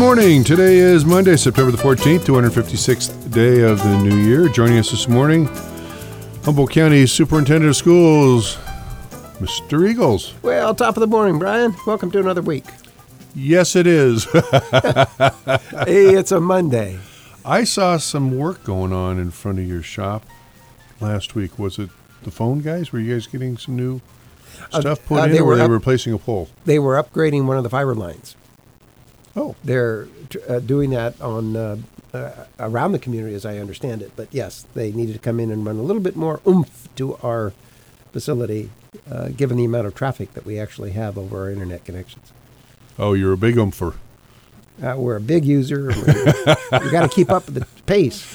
morning. Today is Monday, September the 14th, 256th day of the new year. Joining us this morning, Humboldt County Superintendent of Schools, Mr. Eagles. Well, top of the morning, Brian. Welcome to another week. Yes, it is. Hey, it's a Monday. I saw some work going on in front of your shop last week. Was it the phone guys? Were you guys getting some new stuff put in, or were they replacing a pole? They were upgrading one of the fiber lines. Oh. They're doing that on around the community, as I understand it. But yes, they needed to come in and run a little bit more oomph to our facility, given the amount of traffic that we actually have over our internet connections. Oh, you're a big oompher. We're a big user. We got to keep up with the pace.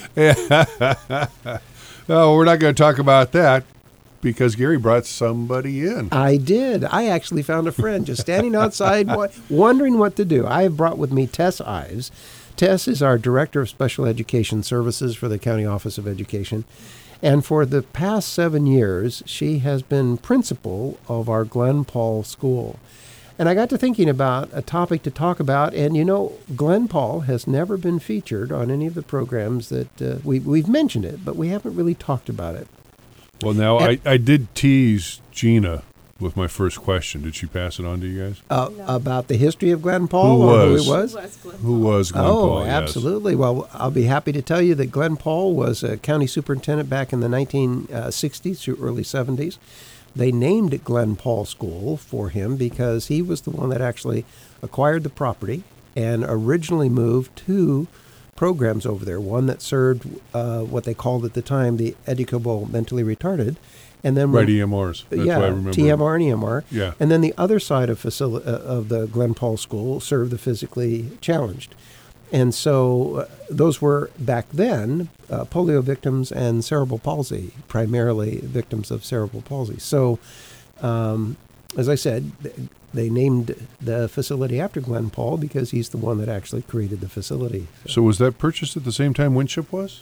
No, we're not going to talk about that, because Gary brought somebody in. I did. I actually found a friend just standing outside wondering what to do. I have brought with me Tess Ives. Tess is our Director of Special Education Services for the County Office of Education. And for the past 7 years, she has been principal of our Glen Paul School. And I got to thinking about a topic to talk about. And, you know, Glen Paul has never been featured on any of the programs that we've mentioned it, but we haven't really talked about it. Well, now, I did tease Gina with my first question. Did she pass it on to you guys? About the history of Glen Paul? Who was? Who it was? Who was Glen Paul? Oh, absolutely. Yes. Well, I'll be happy to tell you that Glen Paul was a county superintendent back in the 1960s to early 70s. They named it Glen Paul School for him because he was the one that actually acquired the property and originally moved two programs over there. One that served what they called at the time the educable mentally retarded, and then EMRs. That's what I remember. TMR and EMR. Yeah. And then the other side of the Glen Paul School served the physically challenged. And so those were, back then, polio victims and cerebral palsy, primarily victims of cerebral palsy. So, as I said, they named the facility after Glen Paul because he's the one that actually created the facility. So was that purchased at the same time Winship was?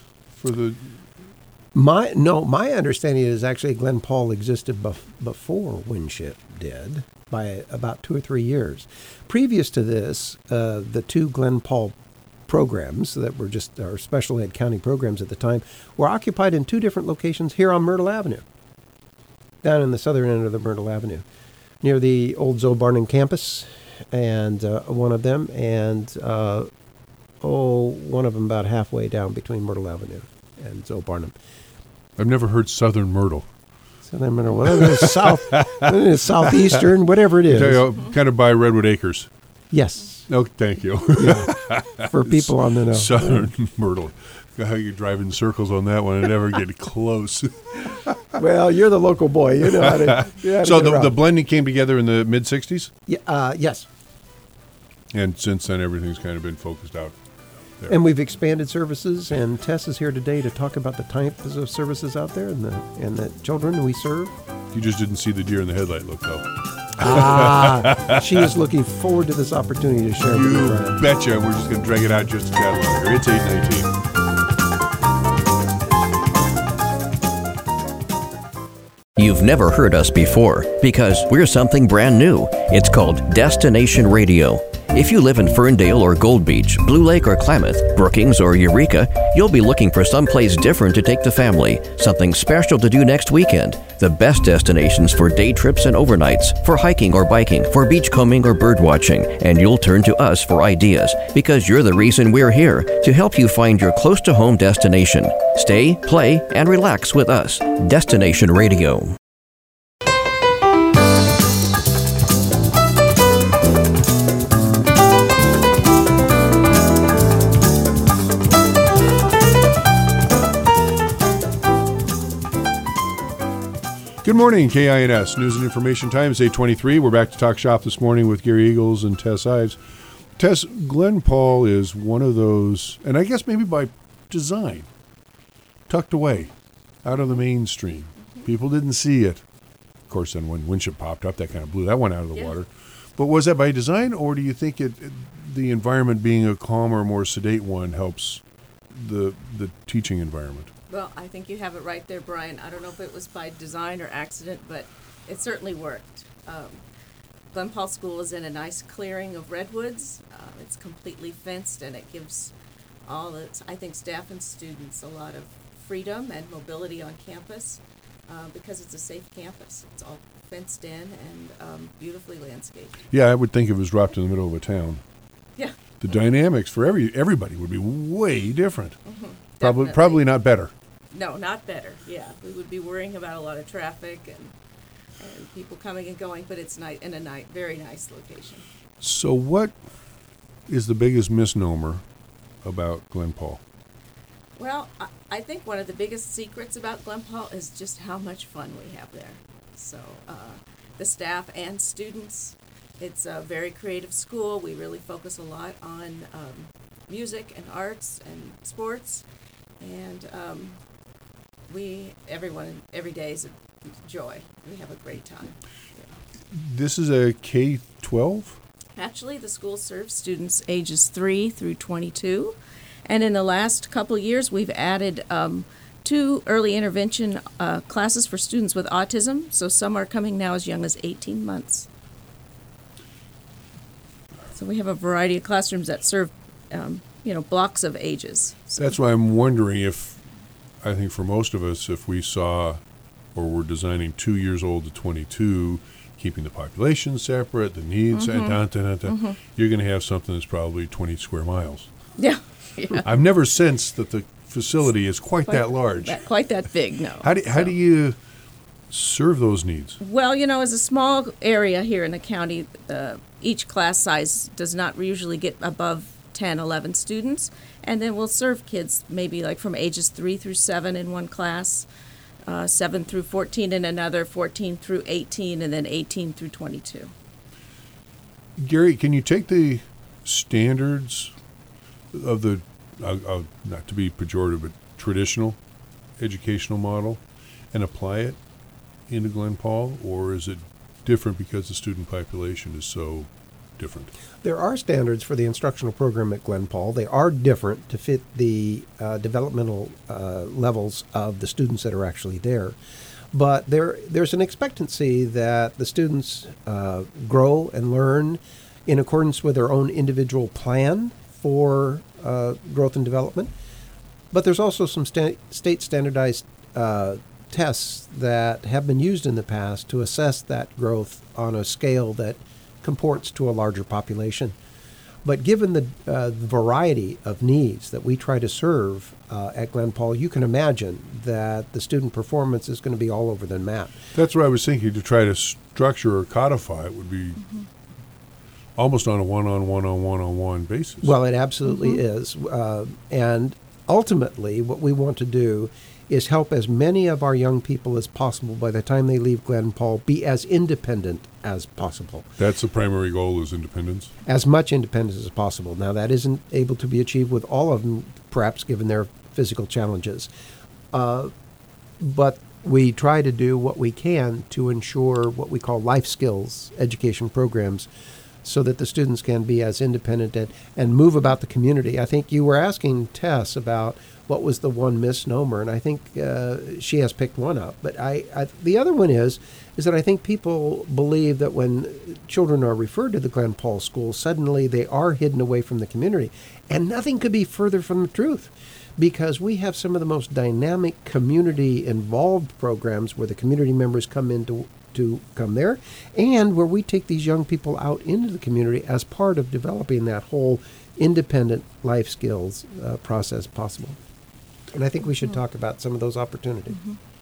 My understanding is actually Glen Paul existed before Winship did by about 2 or 3 years. Previous to this, the two Glen Paul programs that were just our special ed county programs at the time were occupied in two different locations here on Myrtle Avenue, down in the southern end of the Myrtle Avenue, near the old Zoe Barnum campus, and one of them, and one of them about halfway down between Myrtle Avenue and Zoe Barnum. I've never heard Southern Myrtle. Southern Myrtle, well, it is southeastern, whatever it is. Kind of by Redwood Acres. Yes. No, thank you. Yeah. For people on the know. Southern Myrtle. How you drive in circles on that one and never get close. Well, you're the local boy. You know how to. So the blending came together in the mid-'60s? Yeah, yes. And since then, everything's kind of been focused out there. And we've expanded services, and Tess is here today to talk about the types of services out there and the children we serve. You just didn't see the deer in the headlight look, though. She is looking forward to this opportunity to share with you, Brian. You betcha. We're just going to drag it out just a tad longer. It's 8:19. You've never heard us before because we're something brand new. It's called Destination Radio. If you live in Ferndale or Gold Beach, Blue Lake or Klamath, Brookings or Eureka, you'll be looking for someplace different to take the family, something special to do next weekend. The best destinations for day trips and overnights, for hiking or biking, for beachcombing or bird watching, and you'll turn to us for ideas because you're the reason we're here, to help you find your close-to-home destination. Stay, play, and relax with us. Destination Radio. Good morning, KINS News and Information Times, 8:23. We're back to talk shop this morning with Gary Eagles and Tess Ives. Tess, Glen Paul is one of those, and I guess maybe by design, tucked away, out of the mainstream. People didn't see it. Of course, then when Winship popped up, that kind of blew that one out of the water. But was that by design, or do you think the environment being a calmer, more sedate one helps the teaching environment? Well, I think you have it right there, Brian. I don't know if it was by design or accident, but it certainly worked. Glen Paul School is in a nice clearing of redwoods. It's completely fenced, and it gives I think, staff and students a lot of freedom and mobility on campus because it's a safe campus. It's all fenced in and beautifully landscaped. Yeah, I would think if it was dropped in the middle of a town, Yeah. the dynamics for everybody would be way different. Definitely. Probably not better. No, not better. Yeah, we would be worrying about a lot of traffic and people coming and going, but it's in a very nice location. So what is the biggest misnomer about Glen Paul? Well, I think one of the biggest secrets about Glen Paul is just how much fun we have there. So the staff and students, it's a very creative school. We really focus a lot on music and arts and sports, and every day is a joy. We have a great time. Yeah. This is a K-12? Actually, the school serves students ages 3 through 22. And in the last couple of years, we've added 2 early intervention classes for students with autism. So some are coming now as young as 18 months. So we have a variety of classrooms that serve, blocks of ages. So That's why I'm wondering if, I think for most of us, if we saw, or we're designing 2 years old to 22, keeping the population separate, the needs, and you're going to have something that's probably 20 square miles. Yeah. I've never sensed that the facility is quite that large. Quite that big, no. How do you serve those needs? Well, as a small area here in the county, each class size does not usually get above 10, 11 students. And then we'll serve kids maybe like from ages 3 through 7 in one class, 7 through 14 in another, 14 through 18, and then 18 through 22. Gary, can you take the standards of the, not to be pejorative, but traditional educational model and apply it into Glen Paul, or is it different because the student population is so different? There are standards for the instructional program at Glen Paul. They are different to fit the developmental levels of the students that are actually there. But there's an expectancy that the students grow and learn in accordance with their own individual plan for growth and development. But there's also some state standardized tests that have been used in the past to assess that growth on a scale that comports to a larger population. But given the variety of needs that we try to serve at Glen Paul, you can imagine that the student performance is going to be all over the map. That's what I was thinking. To try to structure or codify it would be almost on a one-on-one basis. Well, it absolutely is. And ultimately, what we want to do is help as many of our young people as possible by the time they leave Glen Paul be as independent as possible. That's the primary goal, is independence? As much independence as possible. Now, that isn't able to be achieved with all of them, perhaps given their physical challenges. But we try to do what we can to ensure what we call life skills education programs so that the students can be as independent and move about the community. I think you were asking Tess about what was the one misnomer, and I think she has picked one up. But the other one is that I think people believe that when children are referred to the Glen Paul School, suddenly they are hidden away from the community. And nothing could be further from the truth, because we have some of the most dynamic community-involved programs where the community members come in to come there, and where we take these young people out into the community as part of developing that whole independent life skills process possible. And I think we should talk about some of those opportunities.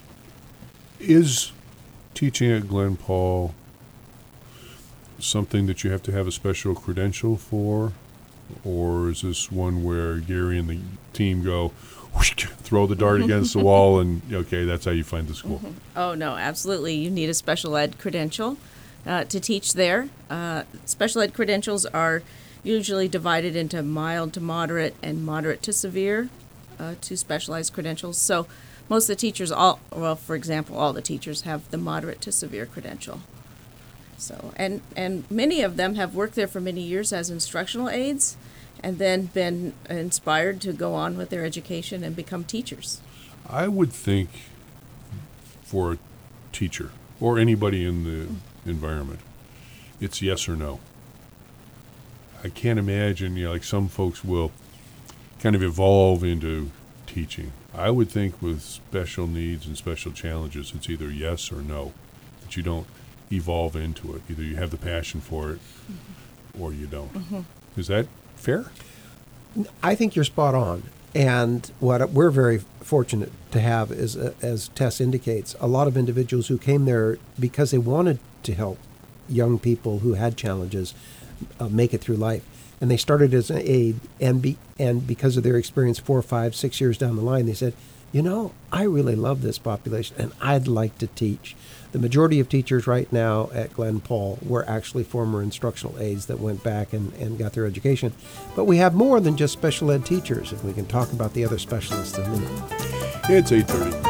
Is teaching at Glen Paul something that you have to have a special credential for? Or is this one where Gary and the team go, whoosh, throw the dart against the wall, and okay, that's how you find the school? Oh, no, absolutely. You need a special ed credential to teach there. Special ed credentials are usually divided into mild to moderate and moderate to severe, 2 specialized credentials. So most of the teachers, for example, all the teachers have the moderate to severe credential. So, and many of them have worked there for many years as instructional aides and then been inspired to go on with their education and become teachers. I would think for a teacher or anybody in the environment, it's yes or no. I can't imagine, like some folks will kind of evolve into teaching. I would think with special needs and special challenges, it's either yes or no, that you don't evolve into it. Either you have the passion for it or you don't. Is that fair? I think you're spot on. And what we're very fortunate to have is, as Tess indicates, a lot of individuals who came there because they wanted to help young people who had challenges make it through life. And they started as an aide, and because of their experience 4, 5, 6 years down the line, they said, I really love this population, and I'd like to teach. The majority of teachers right now at Glen Paul were actually former instructional aides that went back and got their education. But we have more than just special ed teachers, and we can talk about the other specialists in a minute. It's 8:30.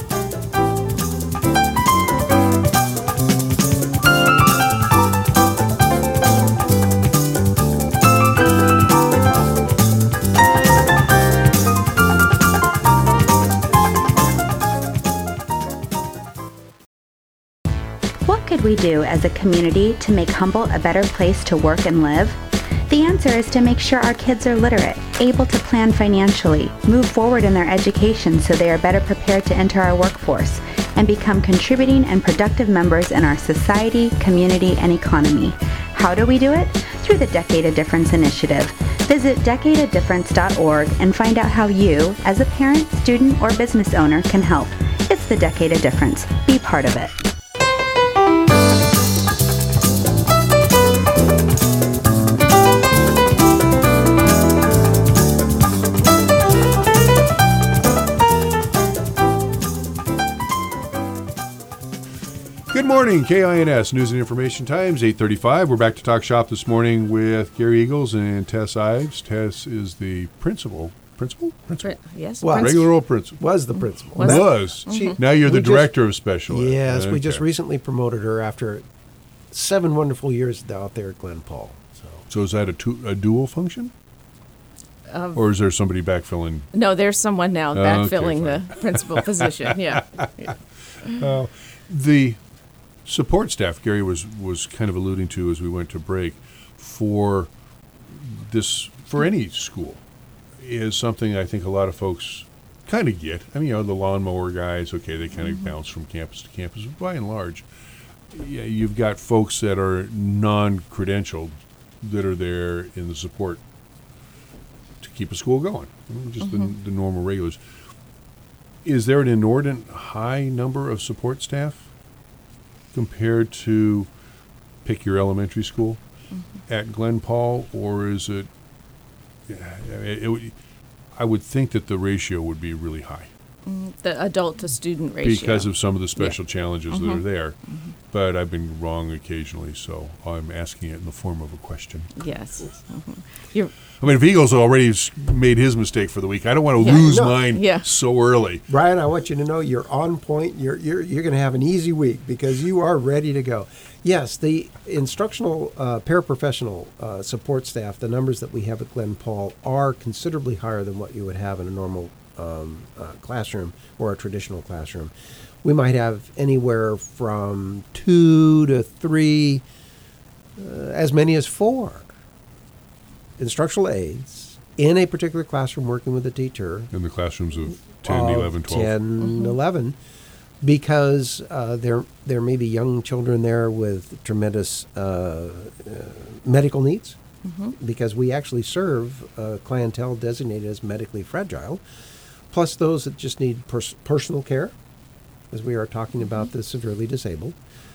What could we do as a community to make Humboldt a better place to work and live? The answer is to make sure our kids are literate, able to plan financially, move forward in their education so they are better prepared to enter our workforce, and become contributing and productive members in our society, community, and economy. How do we do it? Through the Decade of Difference initiative. Visit decadeofdifference.org and find out how you, as a parent, student, or business owner, can help. It's the Decade of Difference. Be part of it. Good morning, KINS News and Information Times, 8:35. We're back to Talk Shop this morning with Gary Eagles and Tess Ives. Tess is the principal. Yes. Regular old principal. Was the principal. Was. Now you're the director of special ed. Yes, Okay. we just recently promoted her after 7 wonderful years out there at Glen Paul. So is that a dual function? Or is there somebody backfilling? No, there's someone now Okay, backfilling fine. the principal position. Yeah. The support staff, Gary was kind of alluding to as we went to break, for any school, is something I think a lot of folks kind of get. I mean, the lawnmower guys, okay, they kind of bounce from campus to campus. But by and large, you've got folks that are non-credentialed that are there in the support to keep a school going, just the normal regulars. Is there an inordinate high number of support staff compared to, pick your elementary school, at Glen Paul, or is it, I would think that the ratio would be really high. The adult to student ratio. Because of some of the special challenges that are there. But I've been wrong occasionally, so I'm asking it in the form of a question. Yes. I mean, if Eagles already made his mistake for the week, I don't want to lose mine so early. Brian, I want you to know you're on point. You're going to have an easy week because you are ready to go. Yes, the instructional paraprofessional support staff, the numbers that we have at Glen Paul are considerably higher than what you would have in a normal classroom or a traditional classroom. We might have anywhere from 2 to 3, as many as 4 instructional aides in a particular classroom working with a teacher. In the classrooms of 10, 11, 12. 10, 11, because there may be young children there with tremendous medical needs, because we actually serve clientele designated as medically fragile, plus those that just need personal care, as we are talking about the severely disabled.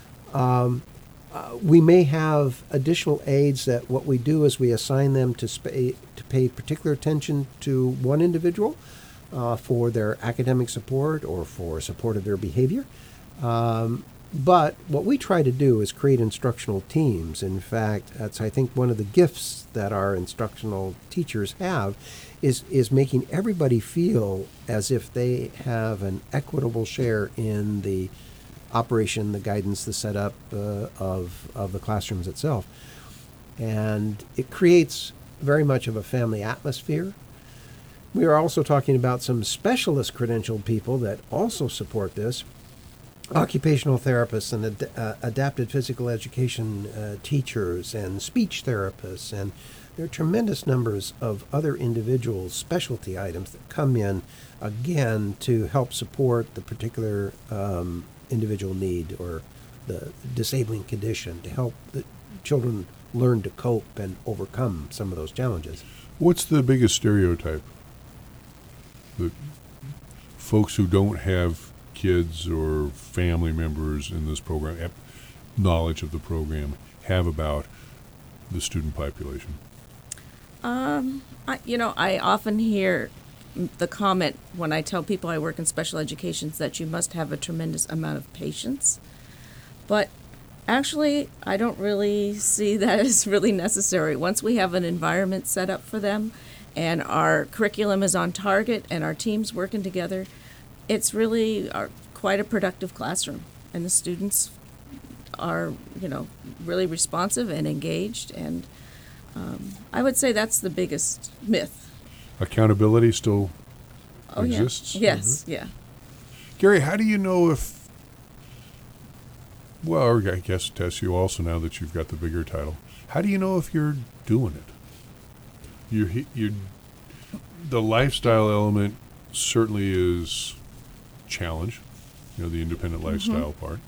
We may have additional aides that what we do is we assign them to pay particular attention to one individual for their academic support or for support of their behavior. But what we try to do is create instructional teams. In fact, that's, I think, one of the gifts that our instructional teachers have is making everybody feel as if they have an equitable share in the operation, the guidance, the setup of the classrooms itself. And it creates very much of a family atmosphere. We are also talking about some specialist credentialed people that also support this. occupational therapists and adapted physical education teachers and speech therapists, and there are tremendous numbers of other individual specialty items that come in, again, to help support the particular individual need or the disabling condition, to help the children learn to cope and overcome some of those challenges. What's the biggest stereotype that folks who don't have kids or family members in this program, have knowledge of the program, have about the student population? I often hear the comment when I tell people I work in special education that you must have a tremendous amount of patience. But actually, I don't really see that as really necessary. Once we have an environment set up for them and our curriculum is on target and our team's working together, it's really quite a productive classroom. And the students are, really responsive and engaged. And I would say that's the biggest myth. Accountability still exists? Yeah. Yes, yeah. Gary, how do you know if, well, I guess, Tess, you also, now that you've got the bigger title, how do you know if you're doing it? The lifestyle element certainly is challenge, the independent lifestyle part.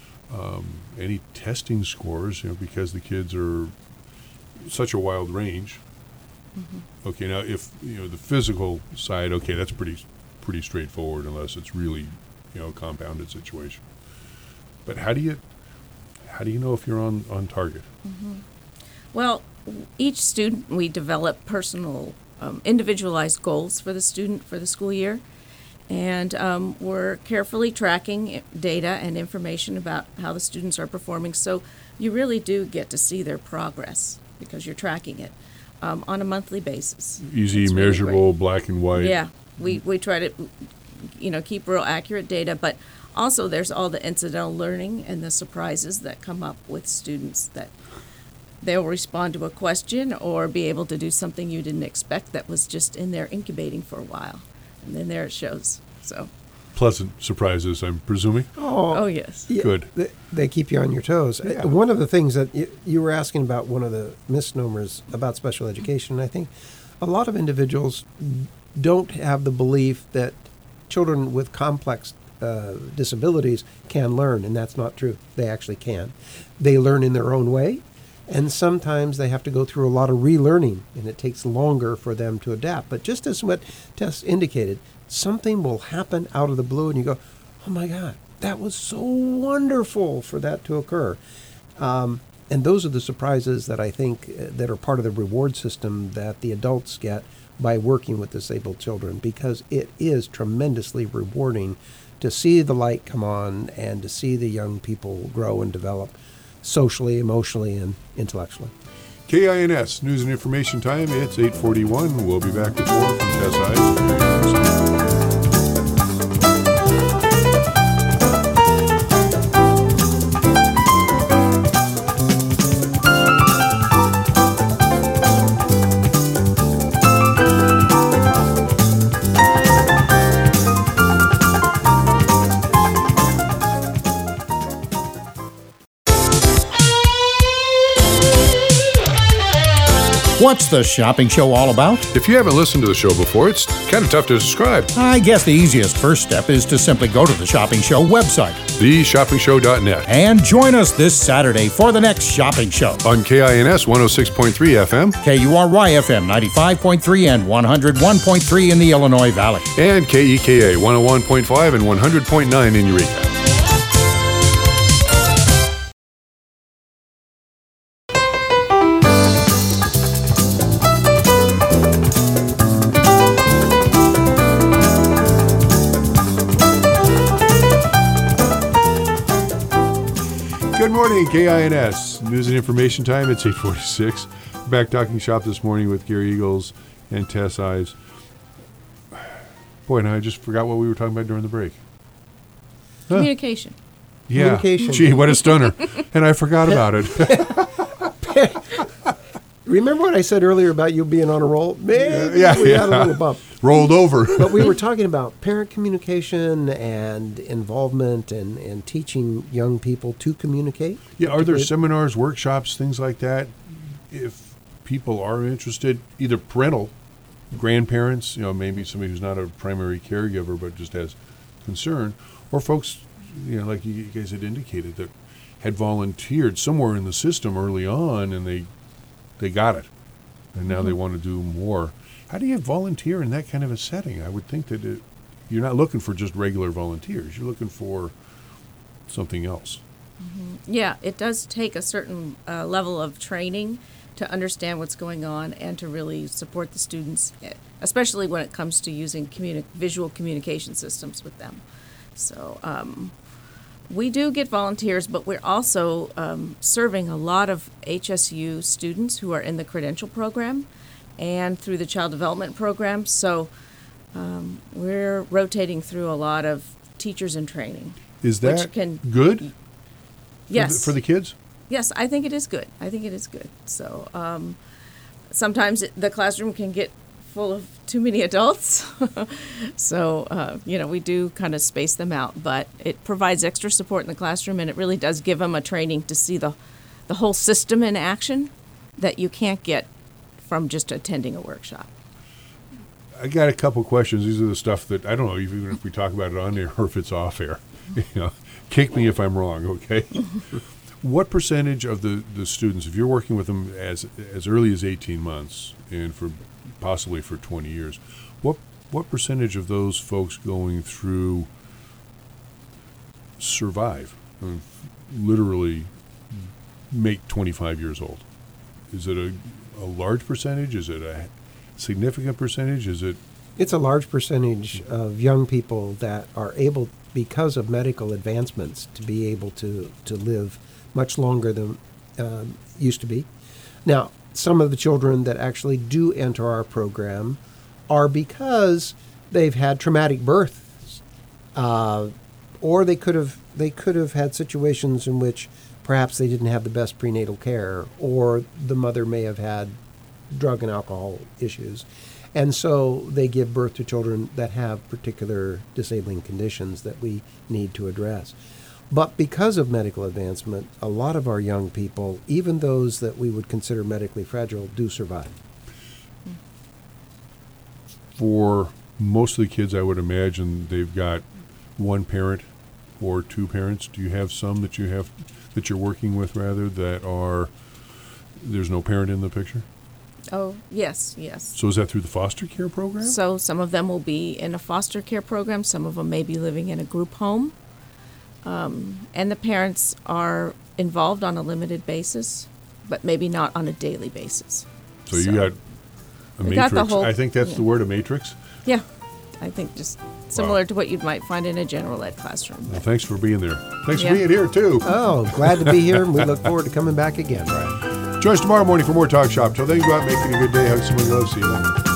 Any testing scores, because the kids are such a wild range. Okay, now if the physical side, okay, that's pretty straightforward unless it's really a compounded situation. But how do you know if you're on target? Well, each student, we develop personal, individualized goals for the student for the school year, and we're carefully tracking data and information about how the students are performing. So you really do get to see their progress because you're tracking it on a monthly basis. Easy, it's measurable, really black and white. Yeah, we try to keep real accurate data, but also there's all the incidental learning and the surprises that come up with students, that they'll respond to a question or be able to do something you didn't expect that was just in there incubating for a while, and then there it shows. So pleasant surprises, I'm presuming. Oh yes. Yeah, good. They keep you on your toes. Yeah. One of the things that you were asking about, one of the misnomers about special education, I think a lot of individuals don't have the belief that children with complex disabilities can learn, and that's not true. They actually can. They learn in their own way, and sometimes they have to go through a lot of relearning, and it takes longer for them to adapt. But just as what Tess indicated, something will happen out of the blue, and you go, oh my God, that was so wonderful for that to occur. And those are the surprises that I think that are part of the reward system that the adults get by working with disabled children, because it is tremendously rewarding to see the light come on and to see the young people grow and develop socially, emotionally, and intellectually. KINS News and Information Time. It's 8:41. We'll be back with more from Tess Ives. What's the shopping show all about? If you haven't listened to the show before, it's kind of tough to describe. I guess the easiest first step is to simply go to the Shopping Show website. TheShoppingShow.net. And join us this Saturday for the next Shopping Show. On KINS 106.3 FM. KURY FM 95.3 and 101.3 in the Illinois Valley. And KEKA 101.5 and 100.9 in Eureka. Good morning, KINS News and Information Time. It's 8:46. Back talking shop this morning with Gary Eagles and Tess Ives. Boy, now I just forgot what we were talking about during the break. Communication. Yeah. Communication. Gee, what a stunner. And I forgot about it. Remember what I said earlier about you being on a roll? Maybe we had a little bump. Rolled over. But we were talking about parent communication and involvement and teaching young people to communicate. Yeah, are there seminars, workshops, things like that? If people are interested, either parental, grandparents, maybe somebody who's not a primary caregiver but just has concern, or folks, like you guys had indicated, that had volunteered somewhere in the system early on and they got it, and now they want to do more. How do you volunteer in that kind of a setting? I would think that you're not looking for just regular volunteers. You're looking for something else. Mm-hmm. Yeah, it does take a certain level of training to understand what's going on and to really support the students, especially when it comes to using visual communication systems with them. So we do get volunteers, but we're also serving a lot of HSU students who are in the credential program and through the child development program. So we're rotating through a lot of teachers in training. Is that good? Yes. For the kids? Yes, I think it is good. So sometimes the classroom can get full of too many adults. So, we do kind of space them out, but it provides extra support in the classroom, and it really does give them a training to see the whole system in action that you can't get from just attending a workshop. I got a couple questions. These are the stuff that, I don't know, even if we talk about it on air or if it's off air. Kick me if I'm wrong, okay? What percentage of the students, if you're working with them as early as 18 months and possibly for 20 years, what percentage of those folks going through survive, literally make 25 years old? Is it a large percentage? Is it a significant percentage? It's a large percentage of young people that are able, because of medical advancements, to be able to live much longer than used to be. Now, some of the children that actually do enter our program are because they've had traumatic births, or they could have had situations in which perhaps they didn't have the best prenatal care, or the mother may have had drug and alcohol issues. And so they give birth to children that have particular disabling conditions that we need to address. But because of medical advancement, a lot of our young people, even those that we would consider medically fragile, do survive. For most of the kids, I would imagine they've got one parent or two parents. Do you have some that you're working with, rather, there's no parent in the picture? Oh, yes. So is that through the foster care program? So some of them will be in a foster care program. Some of them may be living in a group home. And the parents are involved on a limited basis, but maybe not on a daily basis. So you got a matrix. Got the whole, I think that's the word, a matrix? Yeah. I think just similar to what you might find in a general ed classroom. Well, thanks for being there. Thanks for being here, too. Oh, glad to be here, and we look forward to coming back again. Join us tomorrow morning for more Talk Shop. Till then, go out and make it a good day. Hug someone you love. See you later.